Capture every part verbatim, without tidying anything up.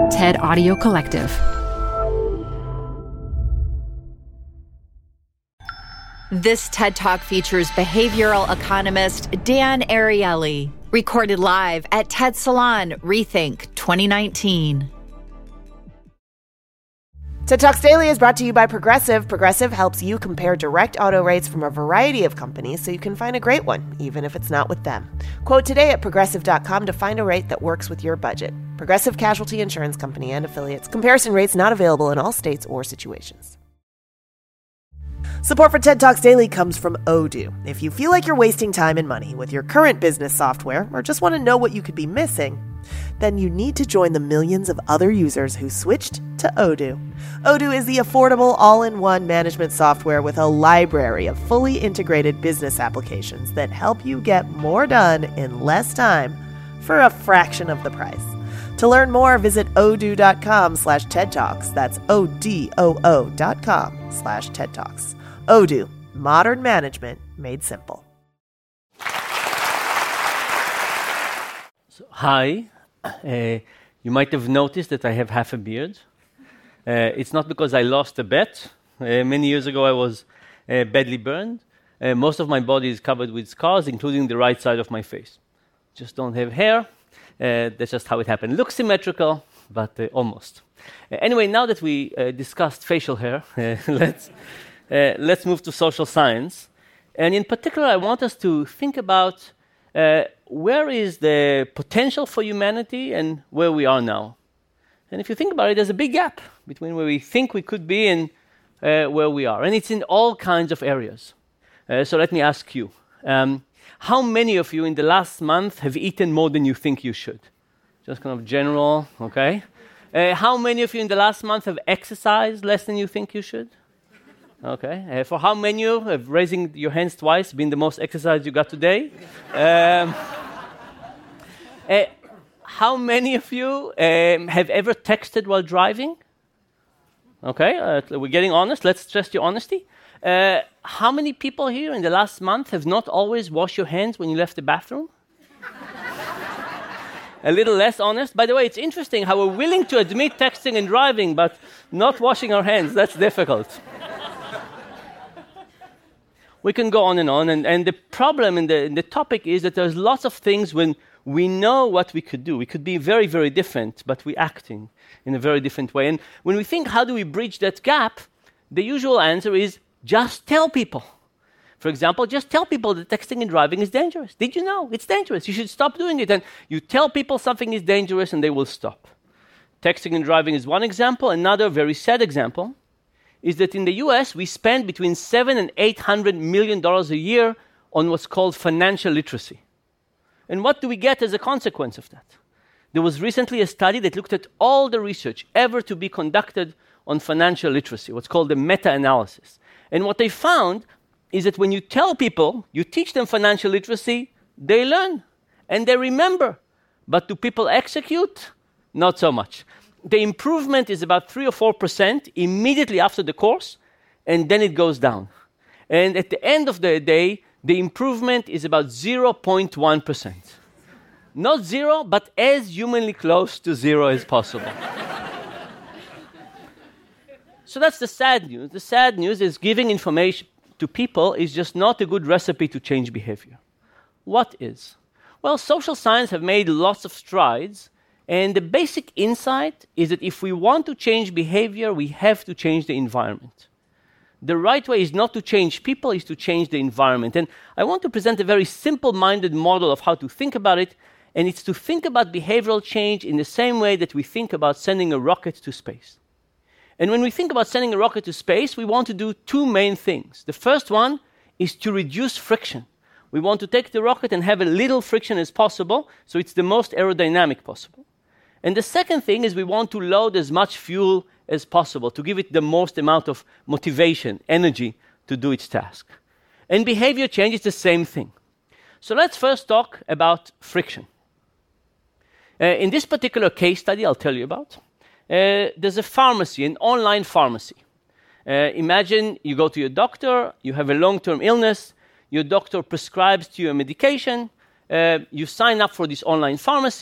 TED Audio Collective. This TED Talk features behavioral economist Dan Ariely, recorded live at TED Salon Rethink twenty nineteen. TED Talks Daily is brought to you by Progressive. Progressive helps you compare direct auto rates from a variety of companies so you can find a great one, even if it's not with them. Quote today at progressive dot com to find a rate that works with your budget. Progressive Casualty Insurance Company and Affiliates. Comparison rates not available in all states or situations. Support for TED Talks Daily comes from Odoo. If you feel like you're wasting time and money with your current business software or just want to know what you could be missing, then you need to join the millions of other users who switched to Odoo. Odoo is the affordable all-in-one management software with a library of fully integrated business applications that help you get more done in less time for a fraction of the price. To learn more, visit odoo.com slash TED Talks. That's O-D-O-O dot com slash TED Talks. Odoo, modern management made simple. So, hi. Uh, you might have noticed that I have half a beard. Uh, it's not because I lost a bet. Uh, many years ago, I was uh, badly burned. Uh, most of my body is covered with scars, including the right side of my face. Just don't have hair. Uh, that's just how it happened. Looks symmetrical, but uh, almost. Uh, anyway, now that we uh, discussed facial hair, uh, let's uh, let's move to social science. And in particular, I want us to think about uh, where is the potential for humanity and where we are now. And if you think about it, there's a big gap between where we think we could be and uh, where we are. And it's in all kinds of areas. Uh, so let me ask you. Um, How many of you in the last month have eaten more than you think you should? Just kind of general, okay? Uh, how many of you in the last month have exercised less than you think you should? Okay. Uh, for how many of you have raising your hands twice been the most exercise you got today? Um, uh, how many of you um, have ever texted while driving? Okay, uh, we're getting honest. Let's test your honesty. Uh, how many people here in the last month have not always washed your hands when you left the bathroom? A little less honest. By the way, it's interesting how we're willing to admit texting and driving, but not washing our hands. That's difficult. We can go on and on. And, and the problem in the, in the topic is that there's lots of things when we know what we could do. We could be very, very different, but we're acting in a very different way. And when we think, how do we bridge that gap? The usual answer is, just tell people. For example, just tell people that texting and driving is dangerous. Did you know? It's dangerous. You should stop doing it. And you tell people something is dangerous and they will stop. Texting and driving is one example. Another very sad example is that in the U S, we spend between seven and eight hundred million dollars a year on what's called financial literacy. And what do we get as a consequence of that? There was recently a study that looked at all the research ever to be conducted on financial literacy, what's called a meta-analysis. And what they found is that when you tell people, you teach them financial literacy, they learn and they remember. But do people execute? Not so much. The improvement is about three or four percent immediately after the course, and then it goes down. And at the end of the day, the improvement is about zero point one percent. Not zero, but as humanly close to zero as possible. So that's the sad news. The sad news is giving information to people is just not a good recipe to change behavior. What is? Well, social science have made lots of strides, and the basic insight is that if we want to change behavior, we have to change the environment. The right way is not to change people, is to change the environment. And I want to present a very simple-minded model of how to think about it, and it's to think about behavioral change in the same way that we think about sending a rocket to space. And when we think about sending a rocket to space, we want to do two main things. The first one is to reduce friction. We want to take the rocket and have a little friction as possible, so it's the most aerodynamic possible. And the second thing is we want to load as much fuel as possible, to give it the most amount of motivation, energy to do its task. And behavior change is the same thing. So let's first talk about friction. Uh, in this particular case study I'll tell you about, uh, there's a pharmacy, an online pharmacy. Uh, imagine you go to your doctor, you have a long-term illness, your doctor prescribes to you a medication, uh, you sign up for this online pharmacy,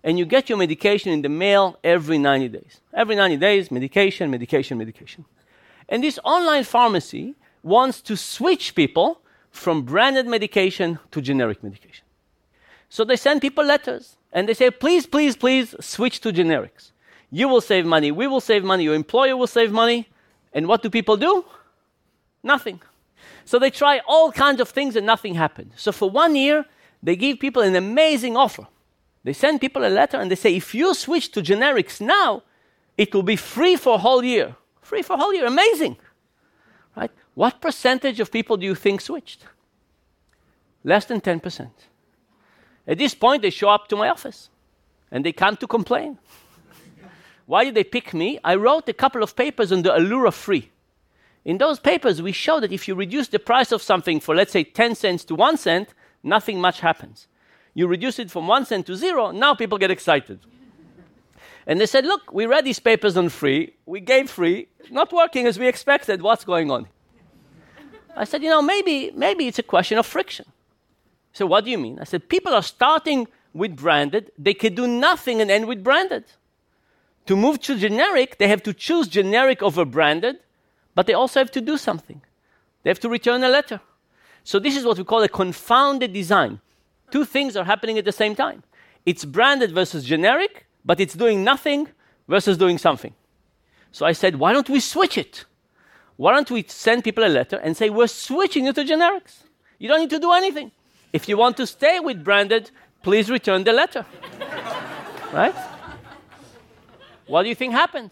and you get your medication in the mail every ninety days. Every ninety days, medication, medication, medication. And this online pharmacy wants to switch people from branded medication to generic medication. So they send people letters, and they say, please, please, please switch to generics. You will save money, we will save money, your employer will save money. And what do people do? Nothing. So they try all kinds of things and nothing happened. So for one year, they give people an amazing offer. They send people a letter and they say, if you switch to generics now, it will be free for a whole year. Free for a whole year, amazing. Right? What percentage of people do you think switched? Less than ten percent. At this point, they show up to my office and they come to complain. Why did they pick me? I wrote a couple of papers on the allure of free. In those papers, we show that if you reduce the price of something for, let's say, ten cents to one cent, nothing much happens. You reduce it from one cent to zero, now people get excited. And they said, look, we read these papers on free, we gave free, not working as we expected, what's going on? I said, you know, maybe, maybe it's a question of friction. So what do you mean? I said, people are starting with branded, they can do nothing and end with branded. To move to generic, they have to choose generic over branded, but they also have to do something. They have to return a letter. So this is what we call a confounded design. Two things are happening at the same time. It's branded versus generic, but it's doing nothing versus doing something. So I said, why don't we switch it? Why don't we send people a letter and say, we're switching you to generics. You don't need to do anything. If you want to stay with branded, please return the letter. Right? What do you think happened?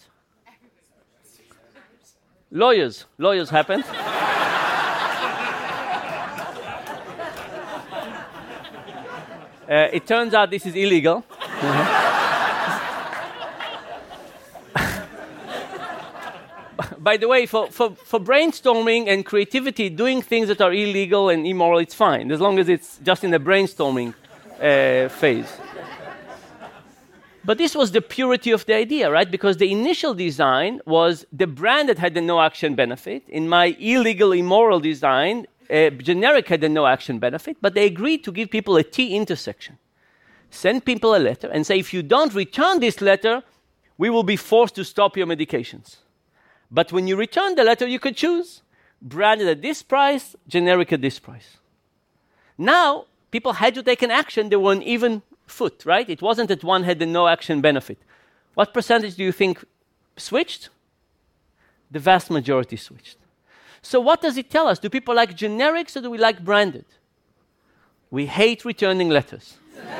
Lawyers. Lawyers happened. uh, it turns out this is illegal. By the way, for, for, for brainstorming and creativity, doing things that are illegal and immoral, it's fine, as long as it's just in the brainstorming uh, phase. But this was the purity of the idea, right? Because the initial design was the brand that had the no-action benefit. In my illegal, immoral design, uh, generic had the no-action benefit, but they agreed to give people a T intersection. Send people a letter and say, if you don't return this letter, we will be forced to stop your medications. But when you return the letter, you could choose branded at this price, generic at this price. Now, people had to take an action. They were on even foot, right? It wasn't that one had the no-action benefit. What percentage do you think switched? The vast majority switched. So what does it tell us? Do people like generics or do we like branded? We hate returning letters.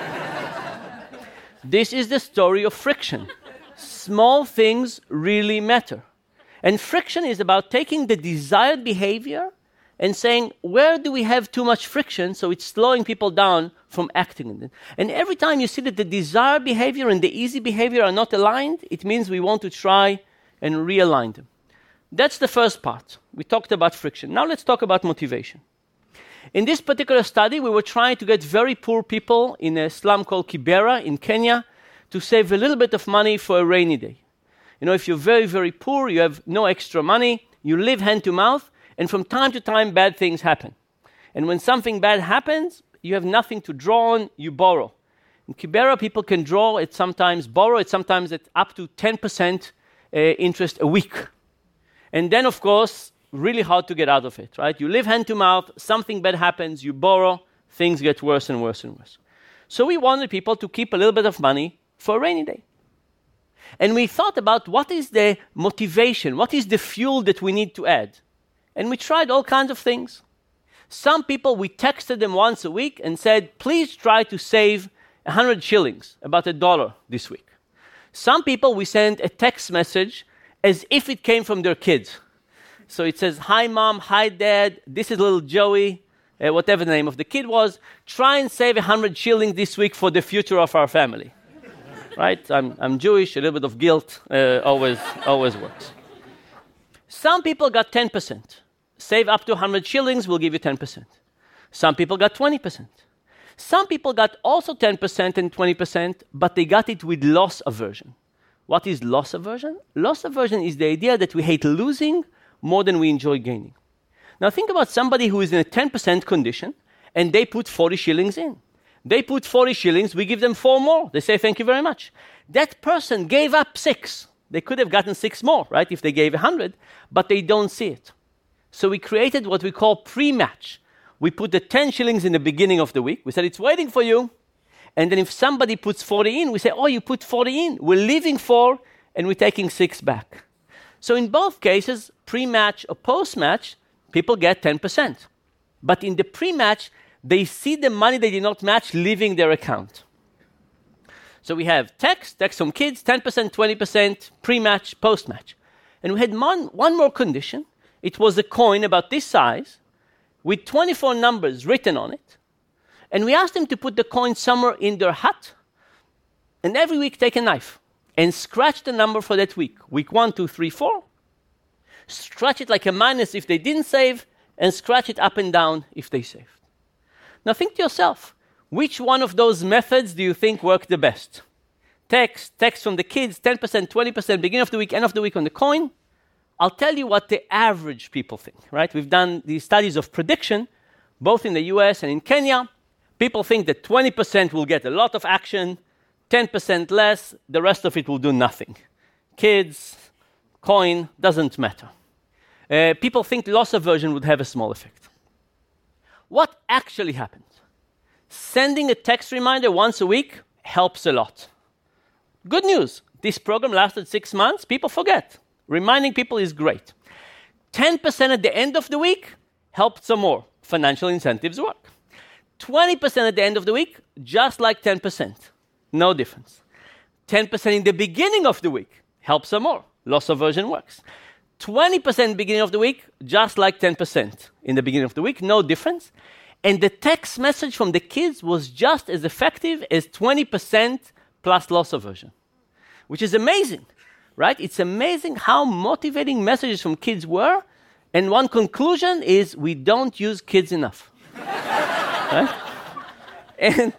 This is the story of friction. Small things really matter. And friction is about taking the desired behavior and saying, where do we have too much friction, so it's slowing people down from acting in it. And every time you see that the desired behavior and the easy behavior are not aligned, it means we want to try and realign them. That's the first part. We talked about friction. Now let's talk about motivation. In this particular study, we were trying to get very poor people in a slum called Kibera in Kenya to save a little bit of money for a rainy day. You know, if you're very, very poor, you have no extra money, you live hand to mouth, and from time to time, bad things happen. And when something bad happens, you have nothing to draw on, you borrow. In Kibera, people can draw, it sometimes borrow, it sometimes at up to ten percent uh, interest a week. And then, of course, really hard to get out of it, right? You live hand to mouth, something bad happens, you borrow, things get worse and worse and worse. So we wanted people to keep a little bit of money for a rainy day. And we thought about what is the motivation, what is the fuel that we need to add. And we tried all kinds of things. Some people, we texted them once a week and said, please try to save one hundred shillings, about a dollar this week. Some people, we sent a text message as if it came from their kids. So it says, hi mom, hi dad, this is little Joey, uh, whatever the name of the kid was. Try and save one hundred shillings this week for the future of our family. Right? I'm, I'm Jewish, a little bit of guilt uh, always, always works. Some people got ten percent. Save up to one hundred shillings, we'll give you ten percent. Some people got twenty percent. Some people got also ten percent and twenty percent, but they got it with loss aversion. What is loss aversion? Loss aversion is the idea that we hate losing more than we enjoy gaining. Now think about somebody who is in a ten percent condition, and they put forty shillings in. They put forty shillings, we give them four more. They say, thank you very much. That person gave up six. They could have gotten six more, right, if they gave one hundred, but they don't see it. So we created what we call pre-match. We put the ten shillings in the beginning of the week. We said, it's waiting for you. And then if somebody puts forty in, we say, oh, you put forty in. We're leaving four, and we're taking six back. So in both cases, pre-match or post-match, people get ten percent. But in the pre-match, they see the money they did not match leaving their account. So we have text, text from kids, ten percent, twenty percent, pre-match, post-match. And we had one, one more condition. It was a coin about this size with twenty-four numbers written on it. And we asked them to put the coin somewhere in their hut and every week take a knife and scratch the number for that week. Week one, two, three, four. Scratch it like a minus if they didn't save and scratch it up and down if they saved. Now think to yourself, which one of those methods do you think worked the best? Text, text from the kids, ten percent, twenty percent, beginning of the week, end of the week on the coin. I'll tell you what the average people think, right? We've done these studies of prediction, both in the U S and in Kenya. People think that twenty percent will get a lot of action, ten percent less, the rest of it will do nothing. Kids, coin, doesn't matter. Uh, people think loss aversion would have a small effect. What actually happens? Sending a text reminder once a week helps a lot. Good news, this program lasted six months, people forget. Reminding people is great. ten percent at the end of the week helped some more. Financial incentives work. twenty percent at the end of the week, just like ten percent. No difference. ten percent in the beginning of the week helps some more. Loss aversion works. twenty percent beginning of the week, just like ten percent in the beginning of the week, no difference. And the text message from the kids was just as effective as twenty percent plus loss aversion, which is amazing, right? It's amazing how motivating messages from kids were. And one conclusion is we don't use kids enough. Right? And,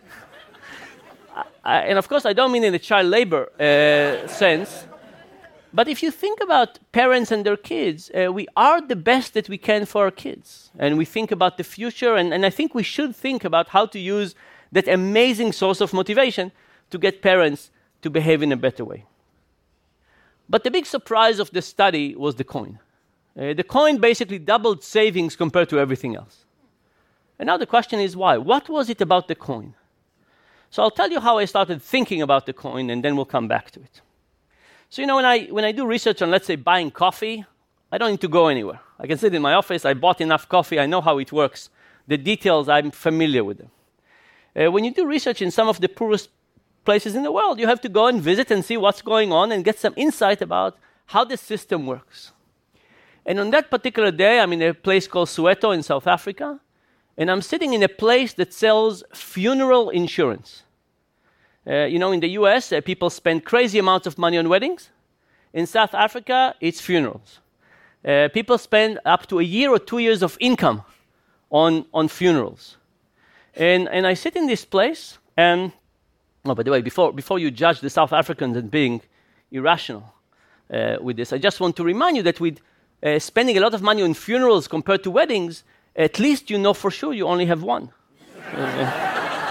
I, and of course, I don't mean in the child labor uh, sense. But if you think about parents and their kids, uh, we are the best that we can for our kids. And we think about the future, and, and I think we should think about how to use that amazing source of motivation to get parents to behave in a better way. But the big surprise of the study was the coin. Uh, the coin basically doubled savings compared to everything else. And now the question is why? What was it about the coin? So I'll tell you how I started thinking about the coin, and then we'll come back to it. So, you know, when I, when I do research on, let's say, buying coffee, I don't need to go anywhere. I can sit in my office, I bought enough coffee, I know how it works. The details, I'm familiar with them. Uh, when you do research in some of the poorest places in the world, you have to go and visit and see what's going on and get some insight about how the system works. And on that particular day, I'm in a place called Soweto in South Africa, and I'm sitting in a place that sells funeral insurance. Uh, you know, in the U S, uh, people spend crazy amounts of money on weddings. In South Africa, it's funerals. Uh, people spend up to a year or two years of income on, on funerals. And, and I sit in this place, and, oh, by the way, before, before you judge the South Africans as being irrational uh, with this, I just want to remind you that with uh, spending a lot of money on funerals compared to weddings, at least you know for sure you only have one. uh,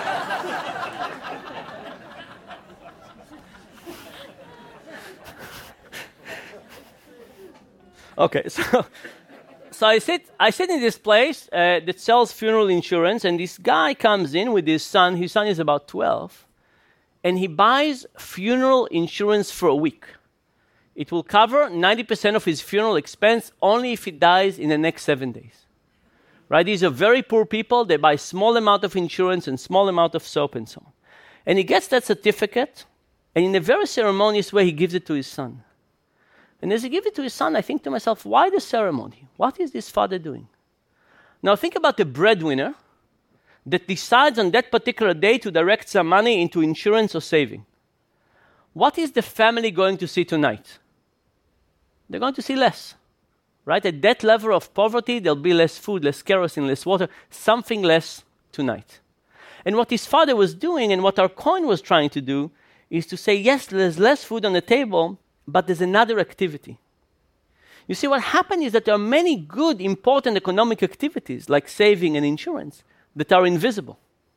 Okay, so so I sit I sit in this place uh, that sells funeral insurance, and this guy comes in with his son. His son is about twelve, and he buys funeral insurance for a week. It will cover ninety percent of his funeral expense only if he dies in the next seven days. Right? These are very poor people. They buy small amount of insurance and small amount of soap and so on. And he gets that certificate, and in a very ceremonious way, he gives it to his son. And as he gives it to his son, I think to myself, why the ceremony? What is this father doing? Now think about the breadwinner that decides on that particular day to direct some money into insurance or saving. What is the family going to see tonight? They're going to see less, right? At that level of poverty, there'll be less food, less kerosene, less water, something less tonight. And what his father was doing, and what our coin was trying to do, is to say, yes, there's less food on the table, but there's another activity. You see, what happened is that there are many good, important economic activities, like saving and insurance, that are invisible.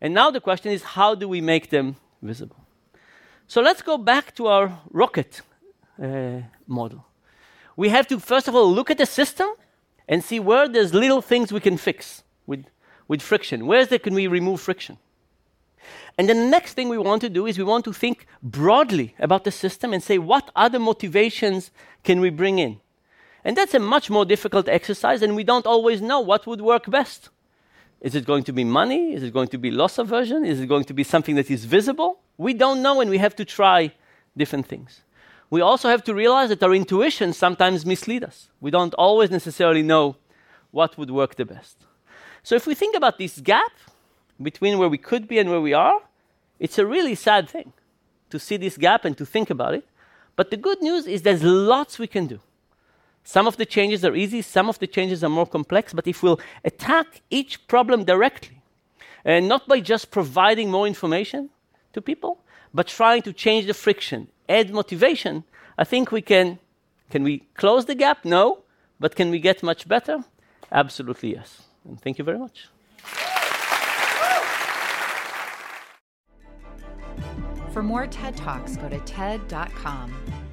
And now the question is, how do we make them visible? So let's go back to our rocket uh, model. We have to, first of all, look at the system and see where there's little things we can fix with, with friction. Where there can we remove friction? And then the next thing we want to do is we want to think broadly about the system and say, what other motivations can we bring in? And that's a much more difficult exercise, and we don't always know what would work best. Is it going to be money? Is it going to be loss aversion? Is it going to be something that is visible? We don't know, and we have to try different things. We also have to realize that our intuitions sometimes mislead us. We don't always necessarily know what would work the best. So if we think about this gap between where we could be and where we are, it's a really sad thing to see this gap and to think about it. But the good news is there's lots we can do. Some of the changes are easy, some of the changes are more complex, but if we'll attack each problem directly, and not by just providing more information to people, but trying to change the friction, add motivation, I think we can. Can we close the gap? No. But can we get much better? Absolutely yes. And thank you very much. For more TED Talks, go to T E D dot com.